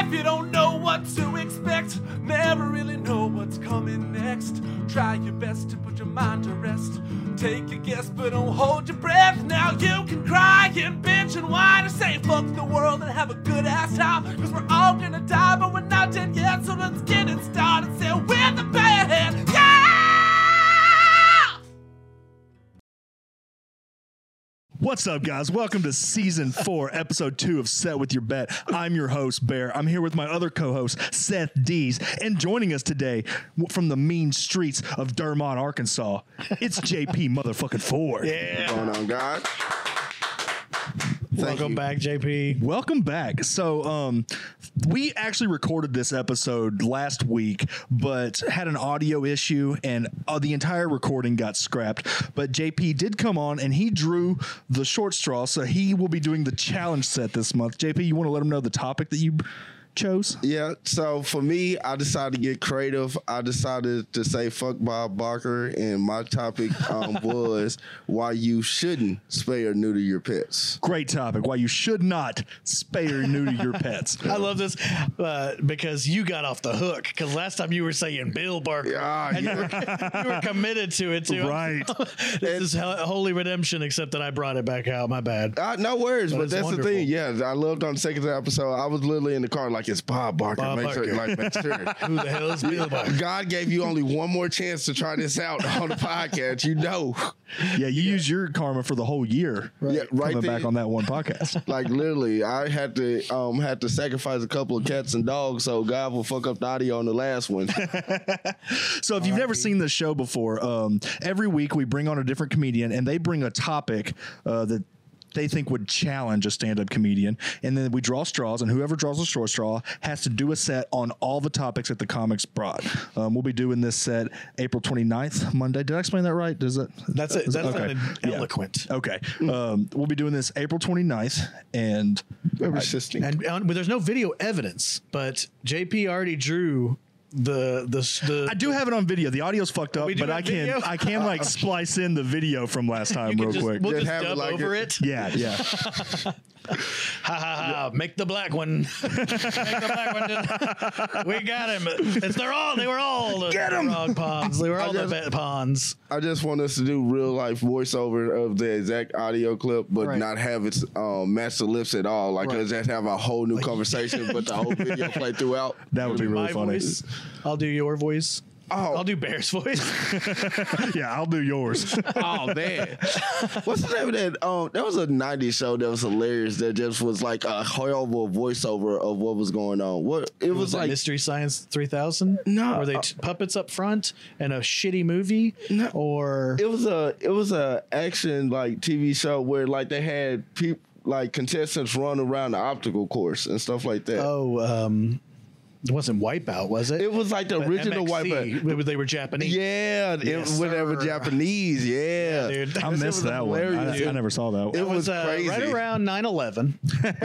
If you don't know what to expect, never really know what's coming next. Try your best to put your mind to rest. Take a guess, but don't hold your breath. Now you can cry and bitch and whine and say fuck the world and have a good ass time. Cause we're all gonna die, but we're not dead yet. So let's get it started. Say we're the band. Yeah! What's up, guys? Welcome to Season 4, Episode 2 of Set With Your Bet. I'm your host, Bear. I'm here with my other co-host, Seth Dees. And joining us today from the mean streets of Dermot, Arkansas, it's JP motherfucking Ford. Yeah. What's going on, guys? Welcome back, JP. Welcome back. So, we actually recorded this episode last week, but had an audio issue and the entire recording got scrapped. But JP did come on and he drew the short straw, so he will be doing the challenge set this month. JP, you want to let him know the topic that you chose? Yeah, so for me, I decided to get creative. I decided to say fuck Bob Barker, and my topic was why you shouldn't spay or neuter your pets. Great topic. Why you should not spay or neuter your pets. I love this because you got off the hook. Because last time you were saying Bill Barker, and you were committed to it too. Right. This is holy redemption, except that I brought it back out. My bad. No worries, but it's that's wonderful. the thing. Yeah, I loved on the second episode. I was literally in the car like it's Bob Barker. Bob make Barker. sure. Who the hell is Bill Barker? God gave you only one more chance to try this out on the podcast. You know. Yeah, you use your karma for the whole year. Yeah, right Coming there. back on that one podcast. Like literally, I had to sacrifice a couple of cats and dogs so God will fuck up the audio on the last one. So if you've never seen this show before, every week we bring on a different comedian and they bring a topic that they think would challenge a stand-up comedian, and then we draw straws, and whoever draws the short straw has to do a set on all the topics that the comics brought. We'll be doing this set April 29th, Monday. Did I explain that right? That's it. That sounded eloquent. Okay. We'll be doing this April 29th, and And there's no video evidence, but JP already drew the I do have it on video. The audio's fucked up, but I can like splice in the video from last time real quick. We'll Just just have it dub like over it. it. Yeah. Ha ha ha! Make the black one. Make the black one. We got him. They were all the frog ponds. They were all the ponds. I just want us to do real life voiceover of the exact audio clip, but not have it match the lips at all. Like let's just have a whole new conversation, but the whole video play throughout. That would be really My funny. voice. I'll do your voice. Oh. I'll do Bear's voice. Yeah, I'll do yours. Oh man, what's the name of that? That was a '90s show that was hilarious. That just was like a horrible voiceover of what was going on. What it was like Mystery Science 3000. No, were they puppets up front and a shitty movie? No. Or it was a action like TV show where like they had people like contestants run around the obstacle course and stuff like that. It wasn't Wipeout, was it? It was like the original MXC. Wipeout. They were Japanese. Yeah, Yes, whatever sir. Japanese. Yeah, dude. I missed that one. I never saw that one. It was crazy. Right around 9/11.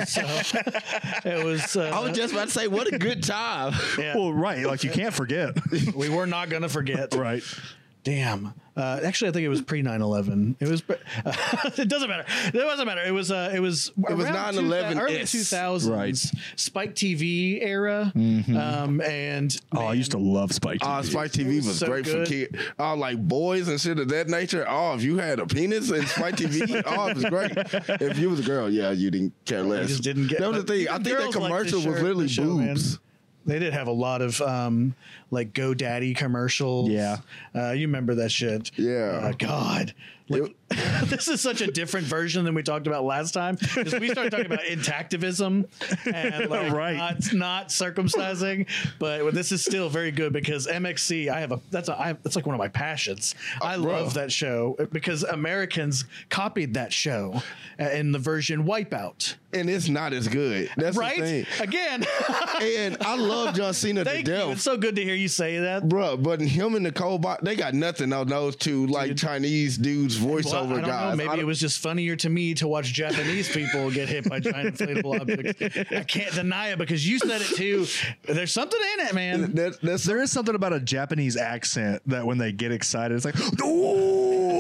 So it was. I was just about to say, what a good time. Yeah, Well, right. Like, you can't forget. we were not going to forget. Right. Damn. Actually, I think it was pre 9/11. It was. It doesn't matter. It doesn't matter. It was. It was 9/11. Early 2000s. Right. Spike TV era. And I used to love Spike TV. Spike TV was so great good. for kids. Like boys and shit of that nature. Oh, if you had a penis in Spike TV, it was great. If you was a girl, you didn't care less. You just didn't get. That was the thing. I think that girls like commercial this was shirt, literally the show, man. boobs. They did have a lot of like GoDaddy commercials. Yeah. You remember that shit. Yeah. God. Like, this is such a different version than we talked about last time, because we started talking about intactivism and like Right. not circumcising, but this is still very good because MXC. That's like one of my passions. I love that show because Americans copied that show in the version Wipeout. And it's not as good. That's Right? the thing. Again. And I love John Cena to Thank you. death. It's so good to hear you say that. Bro, but him and Nicole, they got nothing on those two like Chinese dudes voiceover Well, I don't guys. know. Maybe it was just funnier to me to watch Japanese people get hit by giant inflatable objects. I can't deny it because you said it too. There's something in it, man. That's There is something about a Japanese accent that when they get excited, it's like, ooh.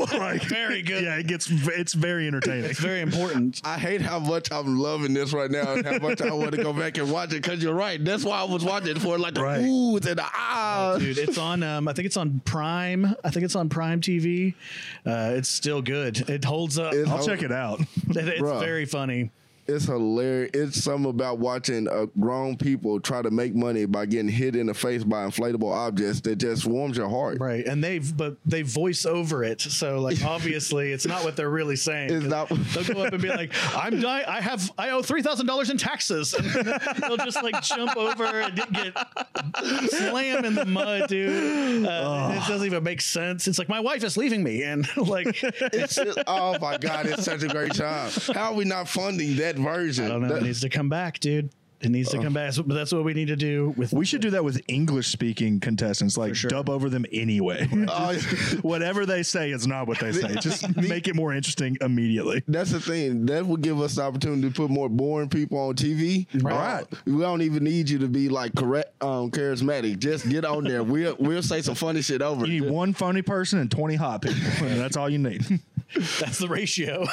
Like, Very good. Yeah, it's very entertaining. It's very important. I hate how much I'm loving this right now and how much I want to go back and watch it because you're right. That's why I was watching it for like the Right. oohs and the ahs. Dude, it's on. I think it's on Prime. I think it's on Prime TV. It's still good. It holds up. I'll check it out. It's Bruh. very funny. It's hilarious. It's something about watching grown people try to make money by getting hit in the face by inflatable objects that just warms your heart. Right, and they voice over it, so like obviously it's not what they're really saying. It's not- They'll go up and be like, I owe $3,000 in taxes, and they'll just like jump over and get slam in the mud, dude. It doesn't even make sense. It's like my wife is leaving me, and like It's just, oh my God, it's such a great time. How are we not funding that version? I don't know. It needs to come back, dude. It needs to come back. But that's what we need to do with. We should do that with English speaking contestants, like dub over them anyway. Whatever they say is not what they say. Just make it more interesting immediately. That's the thing. That would give us the opportunity to put more boring people on TV. Right. We don't even need you to be like correct, charismatic. Just get on there. We'll say some funny shit over. You need one funny person and 20 hot people. And that's all you need. That's the ratio.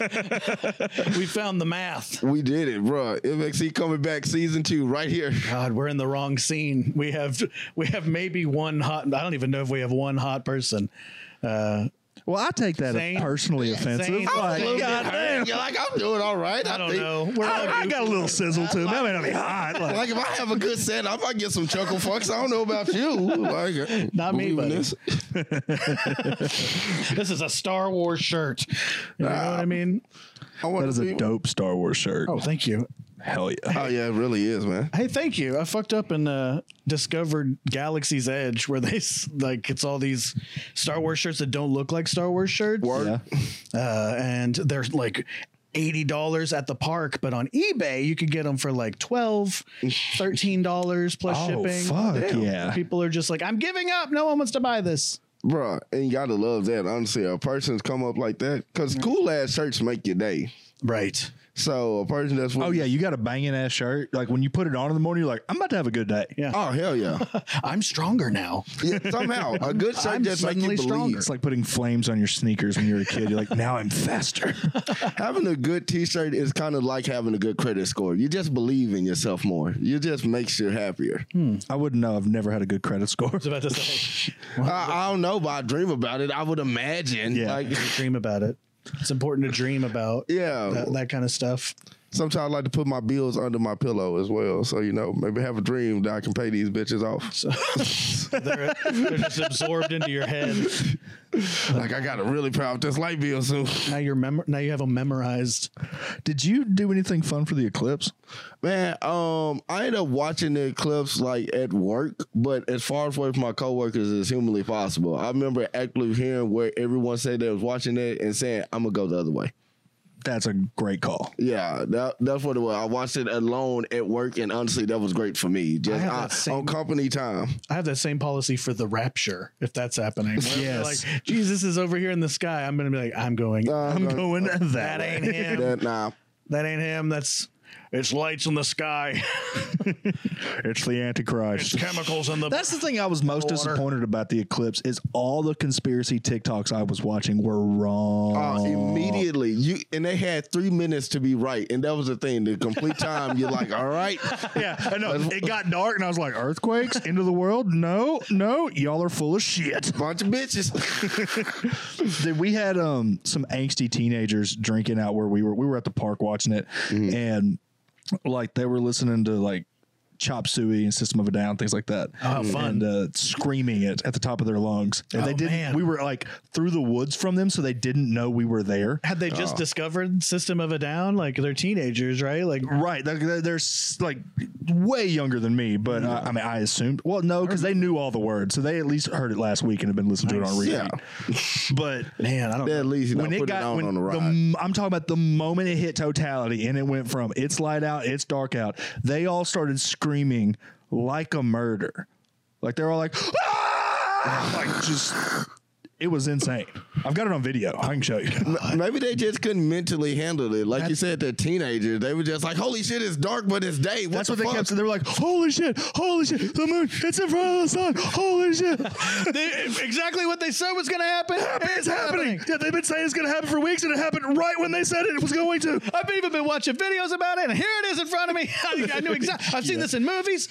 We found the math. We did it, bro. MXC coming back season 2 right here. God, we're in the wrong scene. We have maybe one hot. I don't even know if we have one hot person. Well, I take that Zane- as personally offensive. Zane- Like, Zane- goddamn. You're like, I'm doing all right. I don't think. know. We're all I got a little sizzle to me. That may not be hot. Like, Like if I have a good set, I might get some chuckle fucks. I don't know about you. Like, Not me, believe in buddy. this. This is a Star Wars shirt. You know what I mean? I want that is to a be. dope Star Wars shirt. Oh, thank you. Hell yeah. Oh yeah, it really is, man. Hey, thank you. I fucked up and discovered Galaxy's Edge, where they like it's all these Star Wars shirts that don't look like Star Wars shirts, Word. Yeah. and they're like $80 at the park, but on eBay you could get them for like $12, $13 plus Oh, shipping. fuck yeah. People are just like, I'm giving up. No one wants to buy this. Bruh, and you gotta love that. Honestly, a person's come up like that because cool ass shirts make your day. Right. So a person that's Oh, yeah. You got a banging ass shirt. Like when you put it on in the morning, you're like, I'm about to have a good day. Yeah. Oh hell yeah. I'm stronger now. Yeah, somehow a good shirt I'm just make you suddenly believe. stronger. It's like putting flames on your sneakers when you're a kid. You're like, now I'm faster. Having a good T-shirt is kind of like having a good credit score. You just believe in yourself more. It just makes you happier. I wouldn't know. I've never had a good credit score. I was about to say, I don't know, but I dream about it. I would imagine. Yeah. Like, dream about it. It's important to dream about yeah. that kind of stuff. Sometimes I like to put my bills under my pillow as well. So, you know, maybe have a dream that I can pay these bitches off. So they're just absorbed into your head. Like, I got to really pay off this light bill soon. Now now you have them memorized. Did you do anything fun for the eclipse? Man, I ended up watching the eclipse like at work, but as far as with my coworkers as humanly possible. I remember actually hearing where everyone said they was watching it and saying, I'm going to go the other way. That's a great call. Yeah, that's what it was. I watched it alone at work, and honestly, that was great for me. I have that Just same- on company time. I have that same policy for the rapture, if that's happening. Where they're Yes. like, Jesus is over here in the sky. I'm going to be like, I'm going. I'm going that that way. ain't him. Nah, That ain't him. It's lights in the sky. It's the Antichrist. It's chemicals in the. That's the thing I was most water. disappointed about the eclipse is all the conspiracy TikToks I was watching were wrong. immediately and they had 3 minutes to be right, and that was the thing. The complete time, you're like, all right, Yeah, I know. It got dark, and I was like, "Earthquakes, end of the world? No, y'all are full of shit." bunch of bitches. Dude, we had some angsty teenagers drinking out where we were at the park watching it, and like they were listening to like Chop Suey and System of a Down, things like that. Oh, fun. And screaming it at the top of their lungs. And Oh, they didn't. man. We were like through the woods from them, so they didn't know we were there. Had they just discovered System of a Down? Like they're teenagers, right? Like Right, they're like way younger than me, but I mean, I assumed. Well, no, because they knew all the words, so they at least heard it last week and have been listening to it on repeat. Yeah. But man, I don't. At least you know, when it put got it on the ride. I'm talking about the moment it hit totality and it went from it's light out, it's dark out. They all started screaming like a murder, like they're all like, ah! Like just It was insane. I've got it on video. I can show you. Maybe they just couldn't mentally handle it. Like you said, they're teenagers. They were just like, holy shit, it's dark, but it's day. That's what they kept saying. They were like, holy shit, the moon, it's in front of the sun, holy shit. Exactly what they said was going to happen. It's happening. Yeah, they've been saying it's going to happen for weeks, and it happened right when they said it was going to. I've even been watching videos about it, and here it is in front of me. I knew exactly. I've seen this in movies.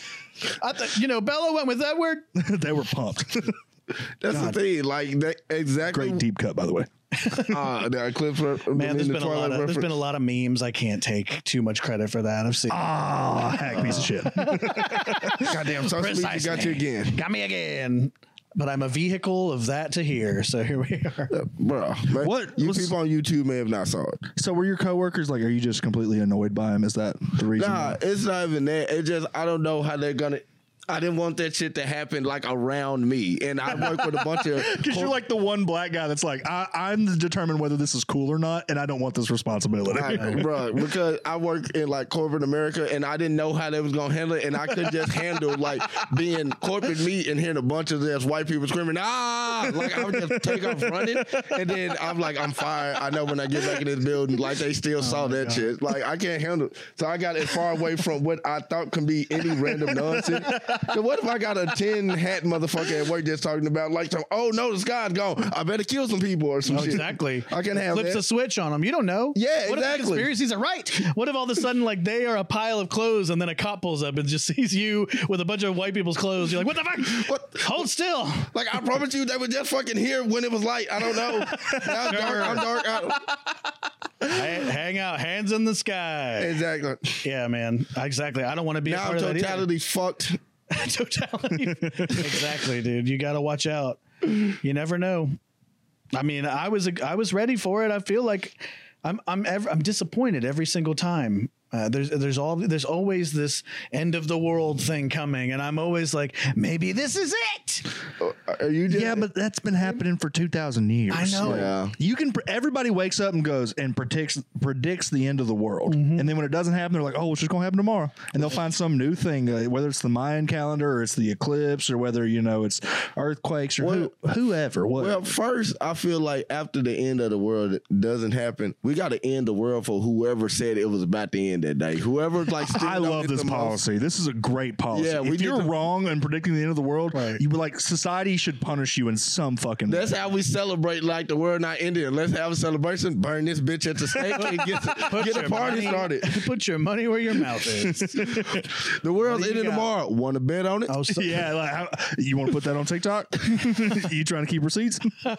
Bella went with Edward. They were pumped. That's the thing. Like, exactly. Great deep cut, by the way. The clip from Man, there's been a lot of memes. I can't take too much credit for that. I've seen. Hack piece of shit. Goddamn, social media got you again. Got me again. But I'm a vehicle of that to here. So here we are. Bro, people on YouTube may have not saw it. So were your coworkers like, are you just completely annoyed by him? Is that the reason? Nah, it's not even that. It's just, I don't know how they're going to. I didn't want that shit to happen like around me, and I work with a bunch of. Because you're like the one black guy that's like, I'm determined whether this is cool or not, and I don't want this responsibility, bro. Because I work in like corporate America, and I didn't know how they was gonna handle it, and I couldn't just handle like being corporate meat and hearing a bunch of this white people screaming, like I would just take off running, and then I'm like, I'm fired. I know when I get back in this building, like they still saw that shit. Like I can't handle it, so I got as far away from what I thought can be any random nonsense. So what if I got a tin hat motherfucker at work just talking about like, oh no, the sky's gone. I better kill some people or some shit. Exactly. I can have Flips that. a switch on them. You don't know. Yeah, what exactly. If the conspiracies are right? What if all of a sudden like they are a pile of clothes and then a cop pulls up and just sees you with a bunch of white people's clothes? You're like, what the fuck? What? Hold still. Like I promise you, they were just fucking here when it was light. I don't know. Now it's dark. I'm dark. Hang out, hands in the sky. Exactly. Yeah, man. Exactly. I don't want to be now a part of that either. totality's fucked. Totality. Exactly, dude. You got to watch out. You never know. I mean, I was ready for it. I feel like I'm disappointed every single time. There's always this end of the world thing coming, and I'm always like, maybe this is it. Are you just, yeah, but that's been happening for 2,000 years. I know. Yeah. You can. Everybody wakes up and goes and predicts the end of the world, and then when it doesn't happen, they're like, "Oh, it's just gonna happen tomorrow," and they'll find some new thing, whether it's the Mayan calendar or it's the eclipse or whether it's earthquakes or whoever. Well, first, I feel like after the end of the world doesn't happen, we got to end the world for whoever said it was about to end that day. Whoever like. I love this policy. This is a great policy. Yeah, if you're wrong in predicting the end of the world, right. you would like society should punish you in some fucking. That's how we celebrate like the world not ending. Let's have a celebration. Burn this bitch at the stake and get a party started. Put your money where your mouth is. The world's ending tomorrow. Want to bet on it? Oh, so, Yeah, you want to put that on TikTok? You trying to keep receipts?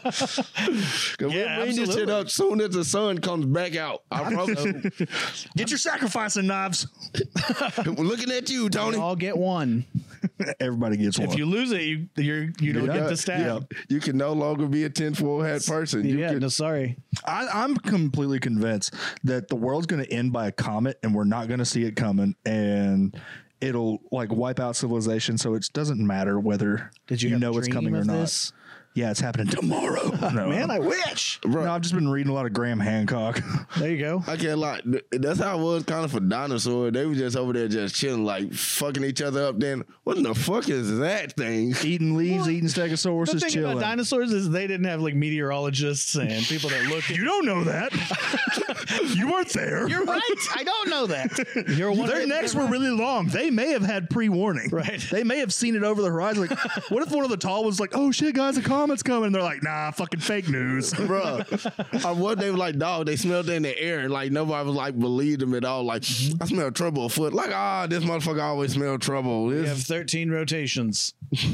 We'll bring this shit up soon as the sun comes back out. I promise. Get your sacrificing knives. We're looking at you, Tony. we all get one. Everybody gets one. If you lose it, you don't get the stab. You can no longer be a tinfoil hat person. No, sorry. I'm completely convinced that the world's going to end by a comet and we're not going to see it coming, and it'll like wipe out civilization. So it doesn't matter whether you know it's coming or not. This? Yeah, it's happening tomorrow. No, Man, I wish. Bro. No, I've just been reading a lot of Graham Hancock. There you go. I can't lie. That's how it was kind of for dinosaurs. They were just over there just chilling, like fucking each other up. Then what in the fuck is that thing? Eating leaves, eating stegosaurus, The thing chilling. about dinosaurs is they didn't have like meteorologists and people that look. You don't know that. You weren't there. You're right. I don't know that. You're one. Their necks were really long. They may have had pre-warning. Right. They may have seen it over the horizon. Like, what if one of the tall was like, "Oh shit, guys, a comet's coming," and they're like, "Nah, fucking fake news." Bro, what they were like, dog, they smelled it in the air, and like nobody was like believed them at all. Like, I smell trouble afoot. Like, this motherfucker always smell trouble. We have 13 rotations.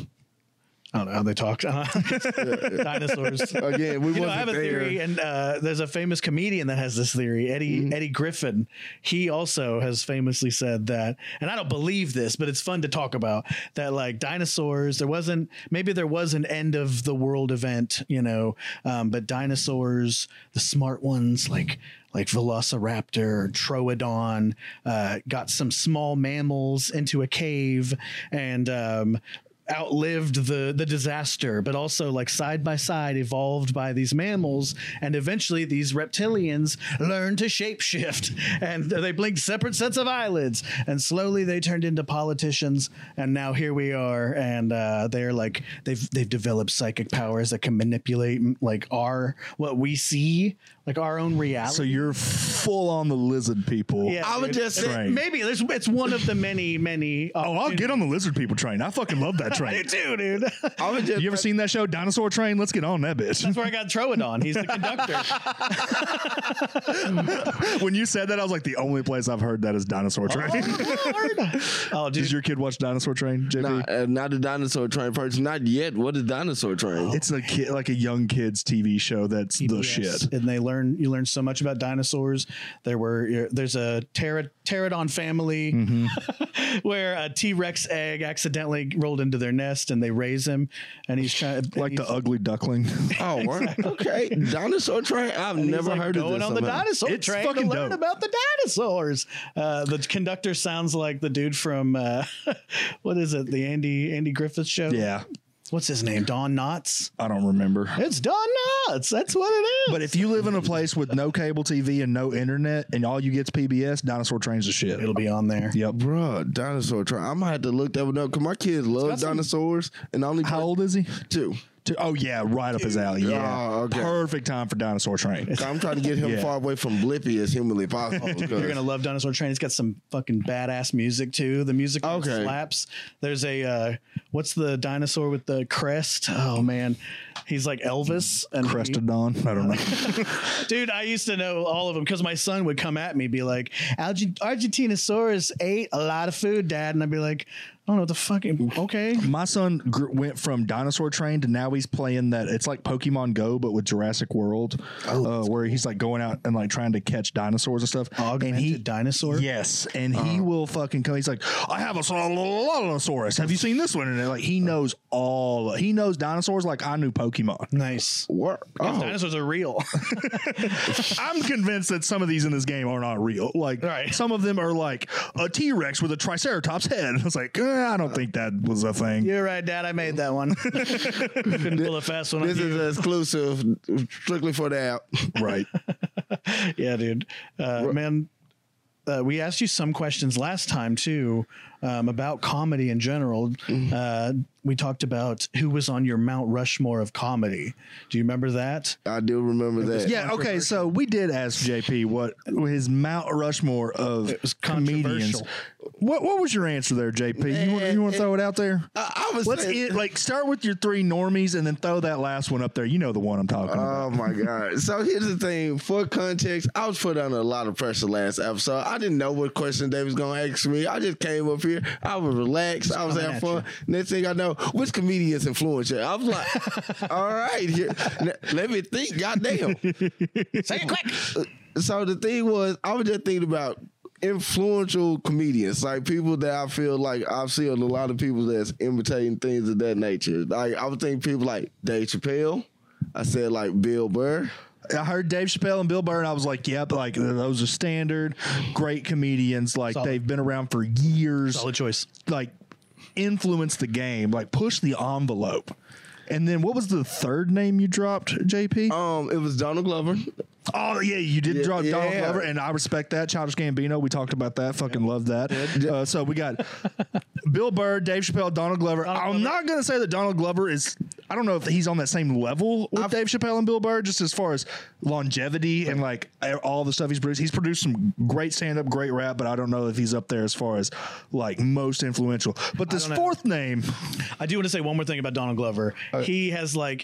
I don't know how they talk. Dinosaurs. Again, we wasn't I have a there. theory, and there's a famous comedian that has this theory, Eddie Griffin. He also has famously said that, and I don't believe this, but it's fun to talk about, that like dinosaurs, there was an end of the world event, but dinosaurs, the smart ones, like Velociraptor or Troodon, got some small mammals into a cave, and outlived the disaster, but also like side by side evolved by these mammals, and eventually these reptilians learned to shapeshift, and they blinked separate sets of eyelids, and slowly they turned into politicians, and now here we are, and they're like they've developed psychic powers that can manipulate like what we see, like our own reality. So you're full on the lizard people. Yeah, I would dude. just say, Maybe it's one of the many. Oh, I'll get on the lizard people train. I fucking love that Me train. too, dude. I would just You ever seen that show, Dinosaur Train? Let's get on that bitch. That's where I got Troodon. He's the conductor. When you said that, I was like, the only place I've heard that is Dinosaur Train. Oh, dude. Does your kid watch Dinosaur Train, JP? Nah, not a Dinosaur Train person. Not yet. What is Dinosaur Train? It's a kid, like a young kids TV show that's the Yes. shit. And you learn so much about dinosaurs. There's a pterodon family where a T-Rex egg accidentally rolled into their nest, and they raise him, and he's trying Like the ugly duckling. Oh, what? Okay. Dinosaur Train? I've never heard of this. going on the somehow. dinosaur It's train to fucking learn dope. about the dinosaurs. The conductor sounds like the dude from what is it? The Andy Griffith show. Yeah, What's his name? Don Knotts. I don't remember. It's Don Knotts. That's what it is. But if you live in a place with no cable TV and no internet, and all you get's PBS, Dinosaur Train's the shit. it'll be on there. Yep. Bruh, Dinosaur Train. I'm gonna have to look that one up because my kids love dinosaurs. And only How old is he? 2. Oh yeah, right up his alley. Yeah, Oh, okay. perfect time for Dinosaur Train. I'm trying to get him Yeah. far away from Blippi as humanly possible. You're gonna love Dinosaur Train. It's got some fucking badass music too. The music Okay. slaps. There's a what's the dinosaur with the crest? Oh man, he's like Elvis and Crestodon. I don't know. dude, I used to know all of them because my son would come at me, be like, Argentinosaurus ate a lot of food, Dad, and I'd be like, I don't know what the fucking okay. My son went from Dinosaur Train to now he's playing that. It's like Pokemon Go, but with Jurassic World, where he's like going out and like trying to catch dinosaurs and stuff. Augmented dinosaur. Yes, and he will fucking come. He's like, I have a Sololosaurus. Have you seen this one? And like he knows he knows dinosaurs like I knew Pokemon. Nice. What? Oh, Dinosaurs are real. I'm convinced that some of these in this game are not real. Like Right. some of them are like a T-Rex with a Triceratops head. I was like, I don't think that was a thing. You're right, Dad. I made that one. Couldn't pull a fast one on this you. is exclusive, strictly for the app. Right. Yeah, dude. Man, we asked you some questions last time too about comedy in general. We talked about who was on your Mount Rushmore of comedy. Do you remember that? I do remember that. Yeah. Okay. So we did ask JP what his Mount Rushmore of was comedians. controversial. What was your answer there, JP? You want to throw it out there? I was Let's saying, start with your 3 normies and then throw that last one up there. You know the one I'm talking about. oh my God. So here's the thing. For context, I was put under a lot of pressure last episode. I didn't know what question they was going to ask me. I just came up here. I was relaxed. I was having fun. Next thing I know, which comedians influence you? I was like, all right, let me think. Goddamn. Say it quick. So the thing was, I was just thinking about influential comedians, like people that I feel like I've seen a lot of people that's imitating things of that nature. Like I was thinking people like Dave Chappelle. I said like Bill Burr. I heard Dave Chappelle and Bill Burr, and I was like, yep, like those are standard, great comedians. Like Solid. they've been around for years. Solid choice. Like influence the game, like push the envelope. And then what was the third name you dropped, JP? It was Donald Glover. Oh yeah, you did drop Donald yeah. Glover, and I respect that. Childish Gambino, we talked about that. Fucking love that. So we got Bill Burr, Dave Chappelle, Donald Glover. I'm not gonna say that Donald Glover is. I don't know if he's on that same level with Dave Chappelle and Bill Burr, just as far as longevity and like all the stuff he's produced. He's produced some great stand-up, great rap, but I don't know if he's up there as far as like most influential. But this fourth name, I do want to say one more thing about Donald Glover. He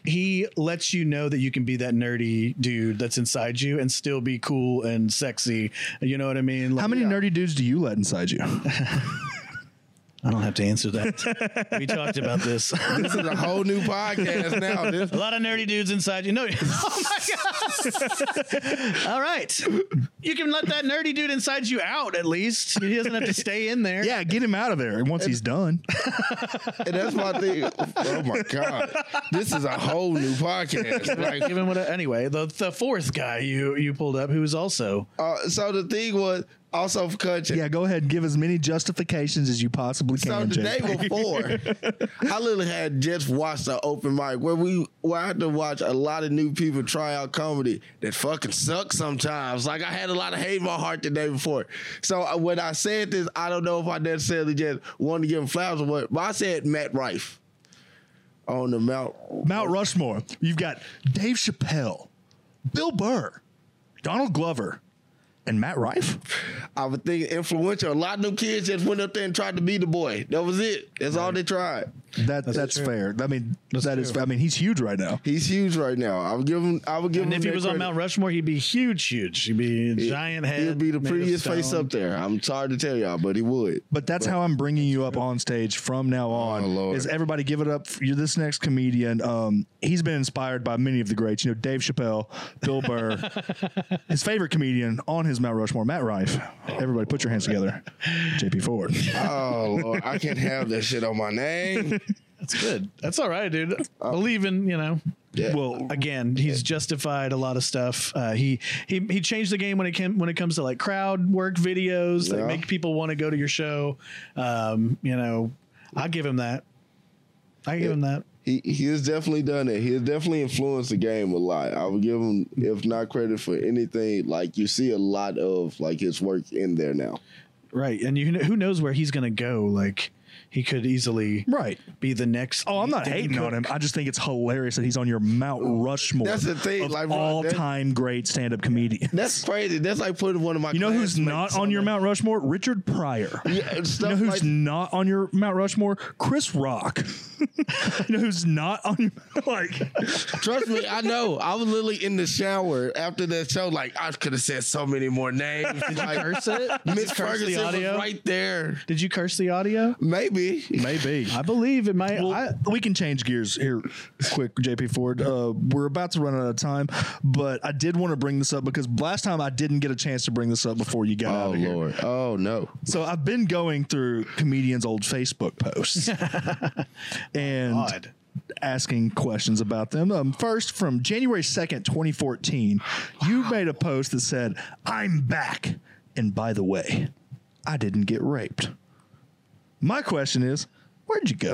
lets you know that you can be that nerdy dude that's inside you and still be cool and sexy. You know what I mean? Like, how many nerdy dudes do you let inside you? I don't have to answer that. We talked about this. This is a whole new podcast now. A lot of nerdy dudes inside you. No. Oh my God. All right. You can let that nerdy dude inside you out at least. He doesn't have to stay in there. Yeah, get him out of there once he's done. And that's my thing. Oh my God. This is a whole new podcast. Like, Anyway, the fourth guy you pulled up who was also so the thing was, Also for country. Yeah, go ahead and give as many justifications as you possibly So can. the day JP. before, I literally had just watched an open mic where I had to watch a lot of new people try out comedy that fucking sucks sometimes. Like I had a lot of hate in my heart the day before. So when I said this, I don't know if I necessarily just wanted to give him flowers or what, but I said Matt Rife on the Mount Rushmore. You've got Dave Chappelle, Bill Burr, Donald Glover, and Matt Rife. I would think influential. A lot of them kids just went up there and tried to be the boy. That was it. That's all they tried. That's fair. I mean, that is. I mean, he's huge right now. He's huge right now. I would give him. And if he was on Mount Rushmore, he'd be huge. He'd be a giant head. He'd be the made of prettiest face stone. up there. I'm sorry to tell y'all, but he would. But that's how I'm bringing you up on stage from now on. Oh, Lord. Is everybody give it up? You're this next comedian. He's been inspired by many of the greats. You know, Dave Chappelle, Bill Burr. His favorite comedian on his Mount Rushmore, Matt Rife. Everybody, put your hands together. JP Ford. Oh Lord, I can't have that shit on my name. That's good. That's all right, dude. Believe in, Yeah. Well, Again, he's justified a lot of stuff. He changed the game when it comes to like crowd work videos that Yeah. make people want to go to your show. I give him that. I give him that. He has definitely done it. He has definitely influenced the game a lot. I would give him, if not credit for anything, like you see a lot of like his work in there now. Right. And who knows where he's going to go? Like he could easily right. be the next. Oh, I'm not Dane hating on Cook. him. I just think it's hilarious that he's on your Mount Rushmore. That's the thing, of like, bro, all-time great stand-up comedians. That's crazy. That's like putting one of my. You know who's classmates not on your Mount Rushmore? Richard Pryor. Yeah, You stuff know who's like, not on your Mount Rushmore? Chris Rock. You know who's not on your like? Trust me, I know. I was literally in the shower after that show. Like I could have said so many more names. Did you Like, curse it? Did Miss you curse the Ferguson was audio? right there. Did you curse the audio? Maybe. Maybe. I believe it might. We can change gears here quick, JP Ford. We're about to run out of time, but I did want to bring this up because last time I didn't get a chance to bring this up before you got out Oh of here. Lord. Oh no. So I've been going through comedians' old Facebook posts and God. asking questions about them. First, from January 2nd, 2014, you made a post that said, "I'm back. And by the way, I didn't get raped." My question is, where'd you go?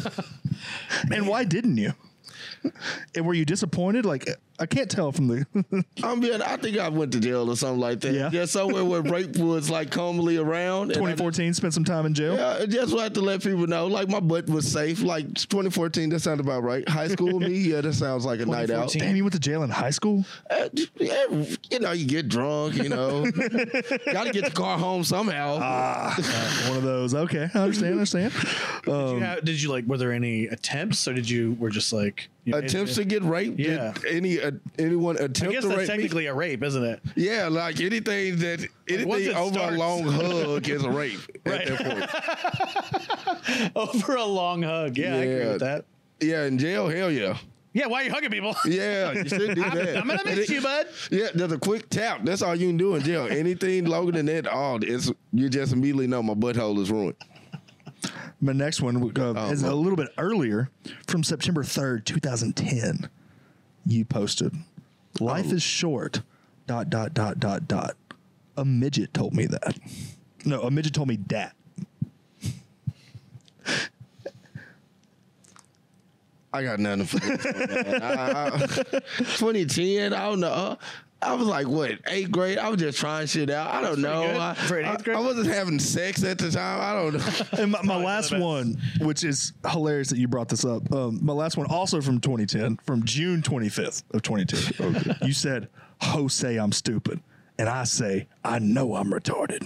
And why didn't you? And were you disappointed? Like, I can't tell from the. I think I went to jail or something like that. Yeah. Yeah, somewhere where rape was like commonly around. And 2014, spent some time in jail. I just want to let people know, like my butt was safe. Like 2014, that sounds about right. High school me, yeah, that sounds like a night out. 2014. Damn, you went to jail in high school? Yeah, you get drunk, got to get the car home somehow. One of those. Okay, I understand. Did you like? Were there any attempts, or were just like Attempts to get raped? Yeah. Did anyone I attempt guess to that's rape me? technically a rape, isn't it? Yeah, like anything once it over starts. a long hug is a rape Right. at that point. Over a long hug. Yeah, I agree Yeah. with that. Yeah, in jail, hell yeah. Yeah, why are you hugging people? Yeah, you should do that. I'm gonna miss you, bud. Yeah, there's a quick tap. That's all you can do in jail. Anything longer than that, you just immediately know my butthole is ruined. My next one is a little bit earlier, from September 3rd, 2010. You posted, "Life is short, ... A midget told me that." No, a midget told me that. I got nothing for this. 2010, I don't know. I was like, what, 8th grade? I was just trying shit out. I don't know. good for an 8th grade? I wasn't having sex at the time. I don't know. And my last one, which is hilarious that you brought this up, my last one also from 2010, from June 25th of 2010. Okay. You said, "Ho say I'm stupid, and I say I know I'm retarded."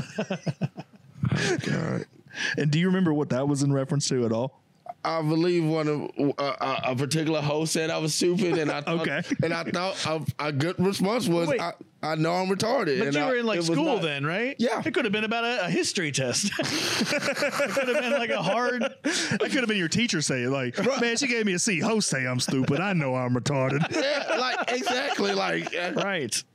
God. And do you remember what that was in reference to at all? I believe one of a particular host said I was stupid, and I thought, Okay. and I thought a good response was, Wait. I know I'm retarded. But and you were in it like was school not- then, right? Yeah. It could have been about a history test. It could have been like a hard. That could have been your teacher saying, like, "Man, she gave me a C. Ho say I'm stupid. I know I'm retarded." Yeah, like exactly, like Right.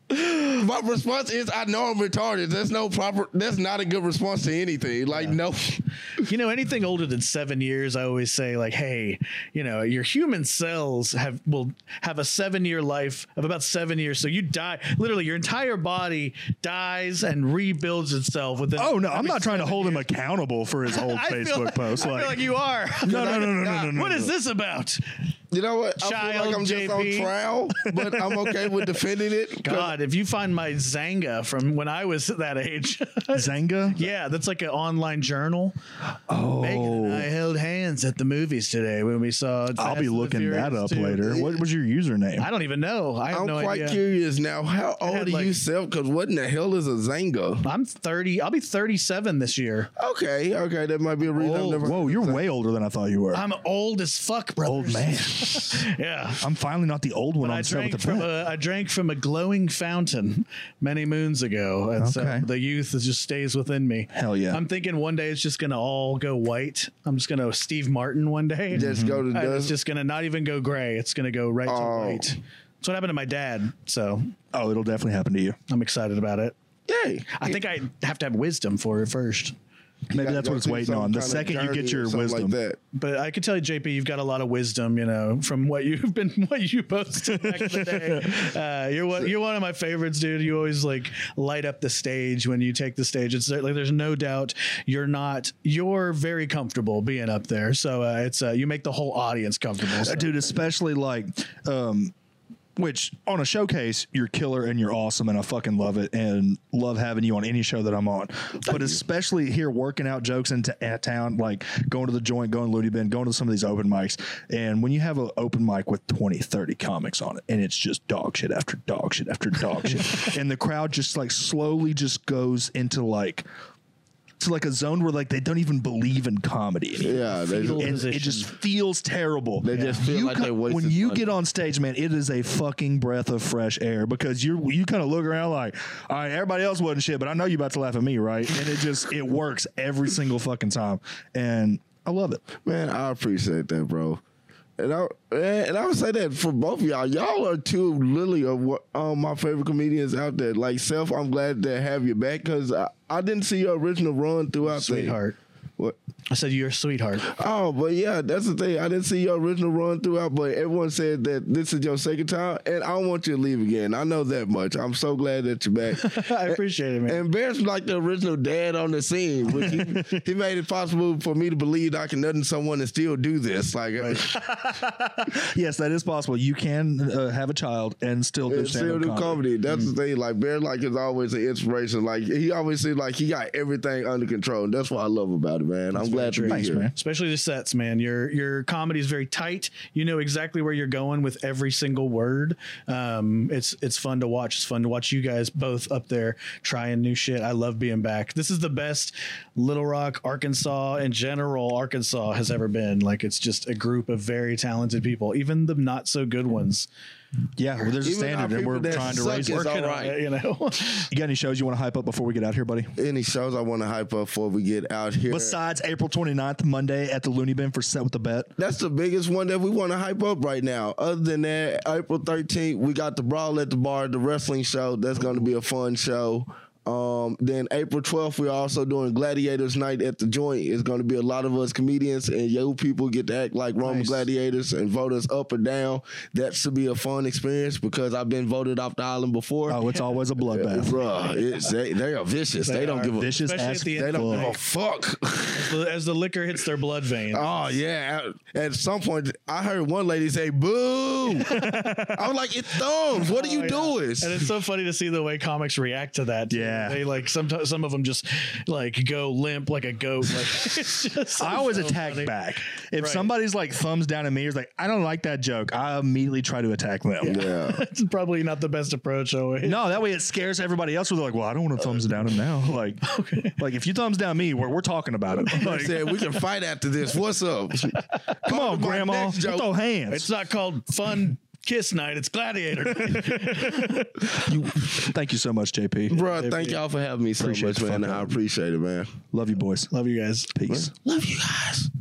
My response is, I know I'm retarded. That's not a good response to anything. Like, no. You know, anything older than 7 years, I always say, like, hey, you know, your human cells will have a 7-year life of about 7 years. So you die, literally, your entire body dies and rebuilds itself within. Oh no, I'm not trying to hold him accountable for his old Facebook post. I feel like you are. No. What is this about? You know what? I feel like I'm just on JP. trial, but I'm okay with defending it. God, if you find my Zanga from when I was that age. Zanga? Yeah, that's like an online journal. Oh. Megan and I held hands at the movies today when we saw I'll Fast be and the looking that Furious up 2. later. What was your username? I don't even know. I have I'm no quite idea. curious now. How old had, are like- you, Self? Because what in the hell is a Zanga? I'm 30. I'll be 37 this year. Okay, that might be a reason I've never. Whoa, you're way older than I thought you were. I'm old as fuck, bro. Old man. Yeah. I'm finally not the old one But on set with the I drank from a glowing fountain many moons ago, and so Okay. the youth just stays within me. Hell yeah. I'm thinking one day it's just gonna all go white. I'm just gonna Steve Martin one day. Just go to And it's dust. just gonna not even go gray. It's gonna go right to Oh. white. That's what happened to my dad. So Oh, it'll definitely happen to you. I'm excited about it. Yay. I think I have to have wisdom for it first. Maybe that's what it's waiting on. The second you get your wisdom. like that. But I can tell you, JP, you've got a lot of wisdom, you know, from what you posted back in the day. You're one of my favorites, dude. You always like light up the stage when you take the stage. It's like there's no doubt you're very comfortable being up there. So it's you make the whole audience comfortable. So. Dude, especially like which on a showcase you're killer and you're awesome and I fucking love it and love having you on any show that I'm on. But especially here working out jokes in town, like going to the joint, going to Looney Bin, going to some of these open mics. And when you have an open mic with 20, 30 comics on it and it's just dog shit after dog shit after dog shit. And the crowd just like slowly just goes into like a zone where like they don't even believe in comedy anymore. Yeah, they Fetal And position. it just feels terrible. They just feel like they wasted when you money. get on stage, man, it is a fucking breath of fresh air because you kind of look around like, all right, everybody else wasn't shit, but I know you about to laugh at me, right? And it works every single fucking time, and I love it. Man, I appreciate that, bro. And I would say that for both of y'all. Y'all are two literally of my favorite comedians out there. Like, Self, I'm glad to have you back because I didn't see your original run throughout Sweetheart. What? I said you're a sweetheart. Oh, but yeah, that's the thing. I didn't see your original run throughout, but everyone said that this is your second time, and I don't want you to leave again. I know that much. I'm so glad that you're back. I appreciate it, man. And Bear's like the original dad on the scene. Which he made it possible for me to believe I can nut someone and still do this. Like, Yes, that is possible. You can have a child and still do and still stand-up do comedy. That's Mm-hmm. the thing. Like, Bear like is always an inspiration. Like, he always seems like he got everything under control. That's what I love about it, man. I'm glad to be Thanks, here. man. Especially the sets, man. Your comedy is very tight. You know exactly where you're going with every single word. It's fun to watch. It's fun to watch you guys both up there trying new shit. I love being back. This is the best Little Rock, Arkansas, in general, Arkansas has ever been. Like, it's just a group of very talented people, even the not so good ones. Yeah, well, there's a Even our standard, and we're people that trying to suck raise is it. all Working on right. it, you know. You got any shows you want to hype up before we get out here, buddy? Any shows I want to hype up before we get out here? Besides April 29th, Monday at the Looney Bin for Set with the Bet. That's the biggest one that we want to hype up right now. Other than that, April 13th, we got the Brawl at the Bar, the wrestling show. That's going to be a fun show. Then April 12th, we're also doing Gladiators Night at the Joint. It's going to be a lot of us comedians and yo people get to act like Roman gladiators and vote us up or down. That should be a fun experience because I've been voted off the island before. Oh, it's always a bloodbath. Bruh, they are vicious. They don't give a Vicious Especially ass at the end they of don't the give a night. fuck. As the liquor hits their blood veins. Oh yeah. At some point, I heard one lady say "boo." I was like, "It's thumbs. What are you doing?" And it's so funny to see the way comics react to that. too. Yeah. They like sometimes some of them just like go limp like a goat. Like it's just so I always so attack funny. back. If Right. somebody's like thumbs down at me or is like, I don't like that joke, I immediately try to attack them. Yeah. It's probably not the best approach always. No, that way it scares everybody else. Where they're like, well, I don't want to thumbs down him now. Like, like if you thumbs down me, we're talking about it. I Like, said we can fight after this. What's up? come on, my Grandma, next joke. throw hands. It's not called fun kiss night. It's gladiator night. Thank you so much, JP. Bro, thank y'all for having me so Appreciate much, the man. fuck out I of it. appreciate it, man. Love you, boys. Love you guys. Peace. Love you guys.